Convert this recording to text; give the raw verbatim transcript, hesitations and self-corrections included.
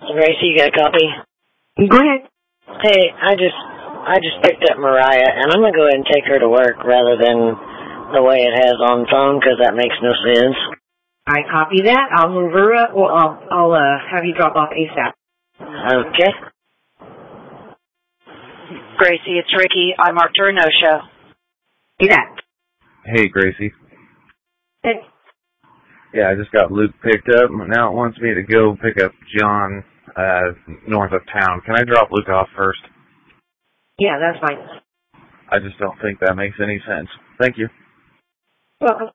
Gracie, you got a copy? Go ahead. Hey, I just I just picked up Mariah, and I'm going to go ahead and take her to work rather than the way it has on phone, because that makes no sense. I copy that. I'll move her up. Well, I'll, I'll uh, have you drop off ASAP. Okay. Gracie, it's Ricky. I marked her a no-show. Do that. Hey, Gracie. Hey. Yeah, I just got Luke picked up. Now it wants me to go pick up John uh, north of town. Can I drop Luke off first? Yeah, that's fine. I just don't think that makes any sense. Thank you. Welcome.